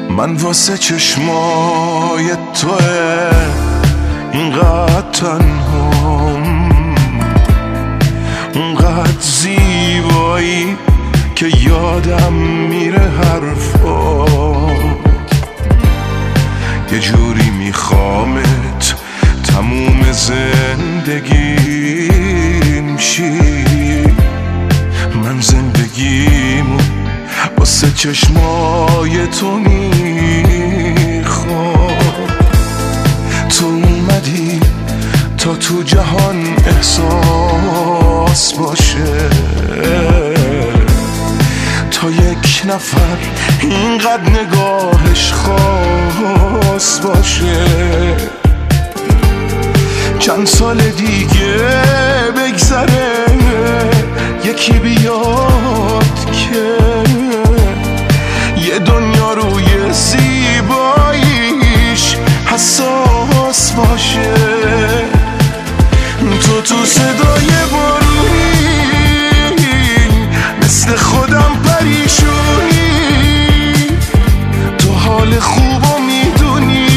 من واسه چشمای توه اینقدر تنهام، اونقدر زیبایی که یادم میره حرفات. یه جوری میخوامت تموم زندگیم شی. من زندگیمو واسه چشمای تو میخوام. تو اومدی تا تو جهان احساس باشه، تا یک نفر اینقدر نگاهش خاص باشه. چند سال دیگه بگذره یکی بیاد که یه دنیا روی زیباییش حساس باشه. تو صدای بارونی مثل خودم پریشونی، تو حال خوبو میدونی،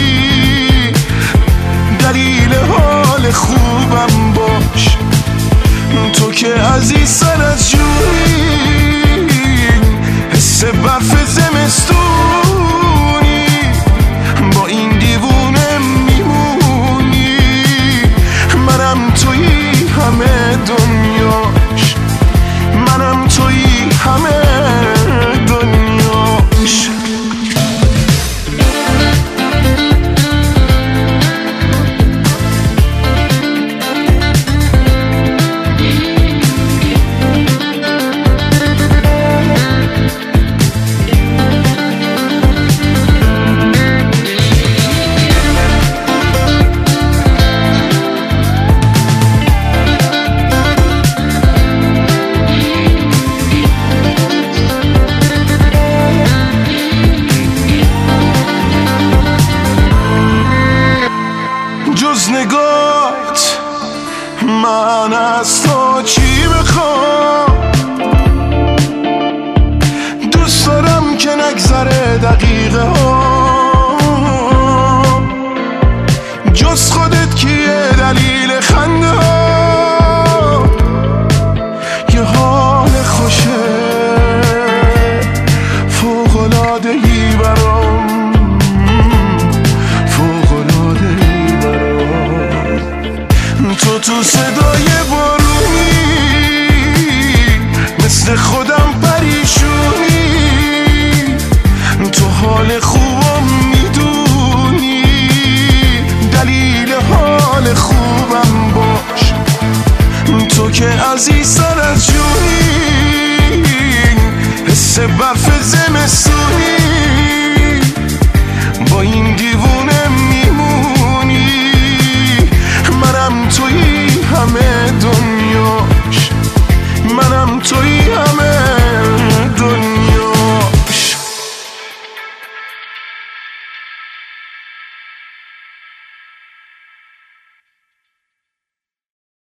دلیل حال خوبم باش. تو که عزیز سر از جونی، حس برف زمستونی، با این دیوونه میمونی. منم تویی همه دنیاش، منم تویی همه دنیاش. جز نگاهت من از تو چی بخوام؟ دوست دارم که نگذره دقیقه ها، جز خودت کیه دلیل خنده ها؟ یه حال خوشه فوق‌العاده‌ای برام، تو صدای بارونی مثل خودم پریشونی، تو حال خوبم میدونی، دلیل حال خوبم باش. تو که عزیزتر از جونی، حس برف زمستونی،